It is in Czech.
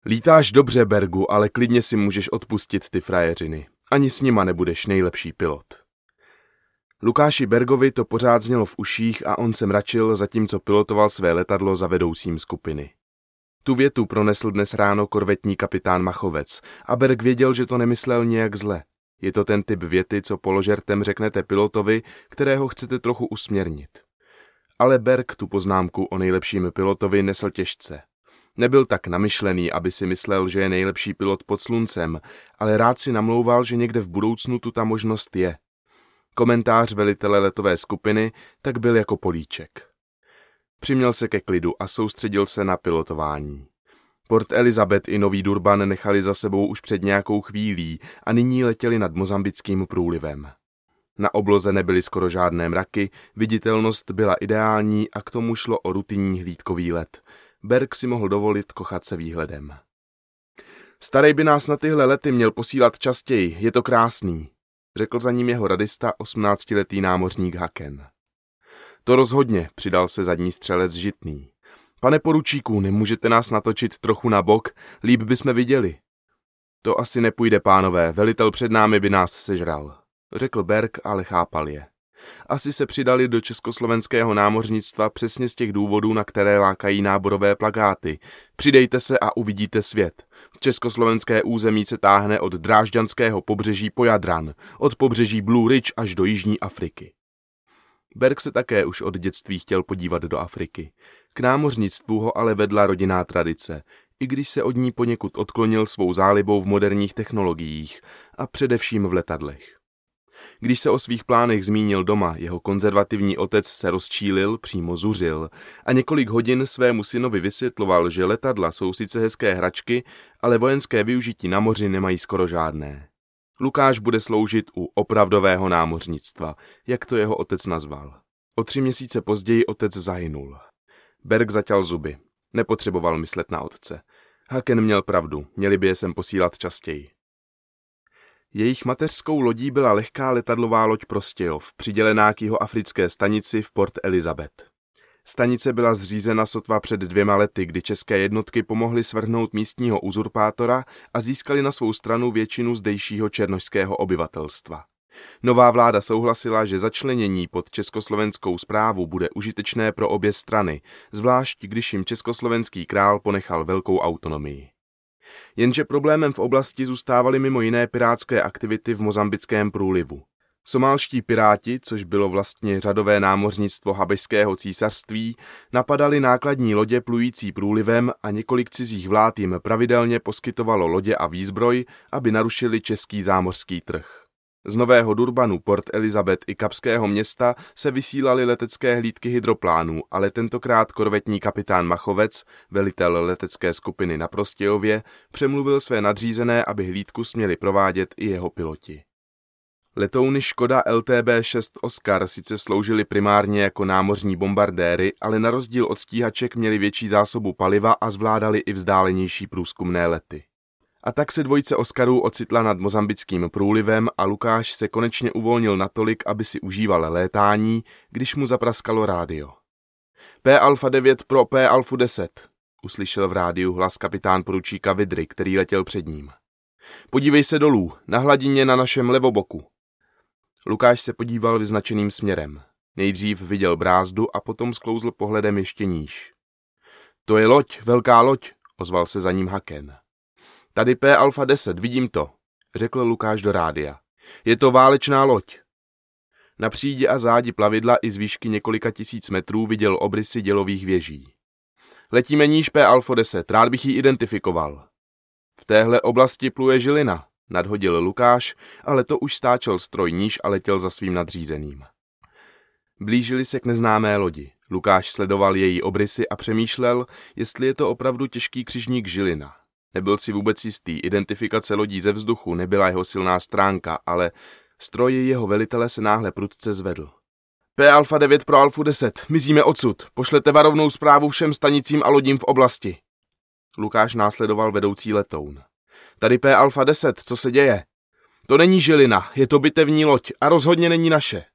Lítáš dobře, Bergu, ale klidně si můžeš odpustit ty frajeřiny. Ani s nima nebudeš nejlepší pilot. Lukáši Bergovi to pořád znělo v uších a on se mračil, zatímco pilotoval své letadlo za vedoucím skupiny. Tu větu pronesl dnes ráno korvetní kapitán Machovec a Berg věděl, že to nemyslel nějak zle. Je to ten typ věty, co položertem řeknete pilotovi, kterého chcete trochu usměrnit. Ale Berg tu poznámku o nejlepším pilotovi nesl těžce. Nebyl tak namyšlený, aby si myslel, že je nejlepší pilot pod sluncem, ale rád si namlouval, že někde v budoucnu tu ta možnost je. Komentář velitele letové skupiny tak byl jako políček. Přiměl se ke klidu a soustředil se na pilotování. Port Elizabeth i Nový Durban nechali za sebou už před nějakou chvílí a nyní letěli nad Mozambickým průlivem. Na obloze nebyly skoro žádné mraky, viditelnost byla ideální a k tomu šlo o rutinní hlídkový let. Berg si mohl dovolit kochat se výhledem. Starej by nás na tyhle lety měl posílat častěji, je to krásný, řekl za ním jeho radista 18letý námořník Haken. To rozhodně, přidal se zadní střelec Žitný. Pane poručíku, nemůžete nás natočit trochu na bok, líp bychom viděli. To asi nepůjde, pánové, velitel před námi by nás sežral, řekl Berg, ale chápal je. Asi se přidali do československého námořnictva přesně z těch důvodů, na které lákají náborové plakáty. Přidejte se a uvidíte svět. Československé území se táhne od drážďanského pobřeží po Jadran, od pobřeží Blue Ridge až do Jižní Afriky. Berg se také už od dětství chtěl podívat do Afriky. K námořnictvu ho ale vedla rodinná tradice, i když se od ní poněkud odklonil svou zálibou v moderních technologiích a především v letadlech. Když se o svých plánech zmínil doma, jeho konzervativní otec se rozčílil, přímo zuřil a několik hodin svému synovi vysvětloval, že letadla jsou sice hezké hračky, ale vojenské využití na moři nemají skoro žádné. Lukáš bude sloužit u opravdového námořnictva, jak to jeho otec nazval. O 3 měsíce později otec zahynul. Berg zaťal zuby. Nepotřeboval myslet na otce. Haken měl pravdu, měli by je sem posílat častěji. Jejich mateřskou lodí byla lehká letadlová loď Prostějov, přidělená k jihoafrické stanici v Port Elizabeth. Stanice byla zřízena sotva před 2 lety, kdy české jednotky pomohly svrhnout místního uzurpátora a získali na svou stranu většinu zdejšího černošského obyvatelstva. Nová vláda souhlasila, že začlenění pod československou správu bude užitečné pro obě strany, zvlášť když jim československý král ponechal velkou autonomii. Jenže problémem v oblasti zůstávaly mimo jiné pirátské aktivity v Mozambickém průlivu. Somálští piráti, což bylo vlastně řadové námořnictvo Habešského císařství, napadali nákladní lodě plující průlivem a několik cizích vlád jim pravidelně poskytovalo lodě a výzbroj, aby narušili český zámořský trh. Z Nového Durbanu, Port Elizabeth i Kapského Města se vysílaly letecké hlídky hydroplánů, ale tentokrát korvetní kapitán Machovec, velitel letecké skupiny na Prostějově, přemluvil své nadřízené, aby hlídku směli provádět i jeho piloti. Letouny Škoda LTB-6 Oscar sice sloužily primárně jako námořní bombardéry, ale na rozdíl od stíhaček měly větší zásobu paliva a zvládaly i vzdálenější průzkumné lety. A tak se dvojice Oscarů ocitla nad Mozambickým průlivem a Lukáš se konečně uvolnil natolik, aby si užíval létání, když mu zapraskalo rádio. P Alfa 9 pro P Alfu 10, uslyšel v rádiu hlas kapitán poručíka Vidry, který letěl před ním. Podívej se dolů, na hladině na našem levoboku. Lukáš se podíval vyznačeným směrem. Nejdřív viděl brázdu a potom sklouzl pohledem ještě níž. To je loď, velká loď, ozval se za ním Haken. Tady P Alfa 10, vidím to, řekl Lukáš do rádia. Je to válečná loď. Na přídi a zádi plavidla i z výšky několika tisíc metrů viděl obrysy dělových věží. Letíme níž P Alfa 10, rád bych ji identifikoval. V téhle oblasti pluje Žilina, nadhodil Lukáš, ale to už stáčel stroj níž a letěl za svým nadřízeným. Blížili se k neznámé lodi. Lukáš sledoval její obrysy a přemýšlel, jestli je to opravdu těžký křižník Žilina. Nebyl si vůbec jistý, identifikace lodí ze vzduchu nebyla jeho silná stránka, ale stroj jeho velitele se náhle prudce zvedl. P Alfa 9 pro Alfu 10, mizíme odsud, pošlete varovnou zprávu všem stanicím a lodím v oblasti. Lukáš následoval vedoucí letoun. Tady P Alfa 10, co se děje? To není Žilina, je to bitevní loď a rozhodně není naše.